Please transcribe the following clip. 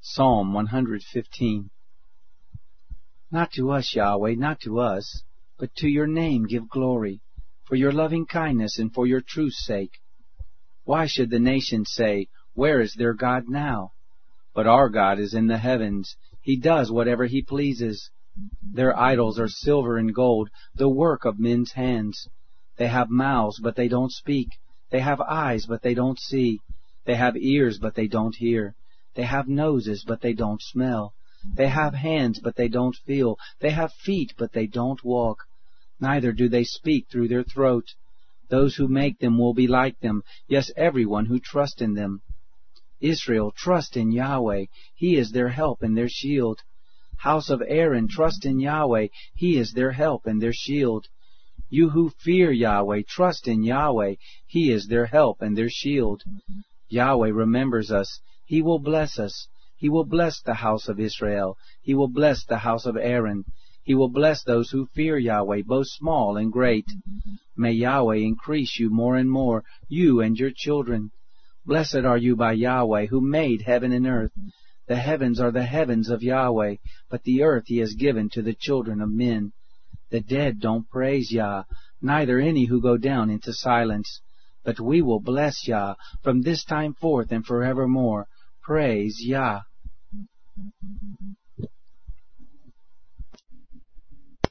Psalm 115. Not to us, Yahweh, not to us, but to your name give glory, for your loving kindness and for your truth's sake. Why should the nations say, where is their God now? But our God is in the heavens. He does whatever he pleases. Their idols are silver and gold, the work of men's hands. They have mouths, but they don't speak. They have eyes, but they don't see. They have ears, but they don't hear. They have noses, but they don't smell. They have hands, but they don't feel. They have feet, but they don't walk. Neither do they speak through their throat. Those who make them will be like them, yes, everyone who trusts in them. Israel, trust in Yahweh. He is their help and their shield. House of Aaron, trust in Yahweh. He is their help and their shield. You who fear Yahweh, trust in Yahweh. He is their help and their shield. Yahweh remembers us. He will bless us. He will bless the house of Israel. He will bless the house of Aaron. He will bless those who fear Yahweh, both small and great. May Yahweh increase you more and more, you and your children. Blessed are you by Yahweh, who made heaven and earth. The heavens are the heavens of Yahweh, but the earth he has given to the children of men. The dead don't praise Yah, neither any who go down into silence. But we will bless Yah from this time forth and forevermore. Praise Yah.